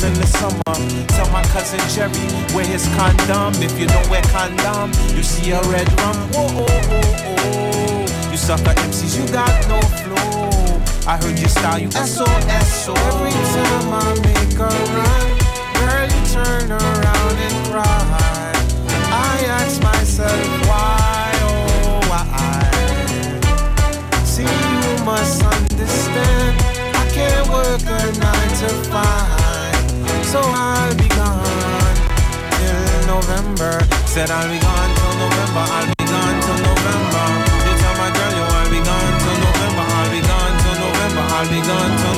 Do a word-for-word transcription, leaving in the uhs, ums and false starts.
in the summer. Tell my cousin Jerry, wear his condom. If you don't wear condom, you see a red rum. Whoa, oh, oh, oh. You sucker M Cs, you got no flow. I heard your style, you S O S O. Every time I make a run, girl, you turn around and cry. I ask myself why, oh why. See, you must understand, I can't work a nine to five, so I'll be gone till November. Said I'll be gone till November, I'll be gone till November. You tell my girl, yo, I'll be gone till November, I'll be gone till November, I'll be gone till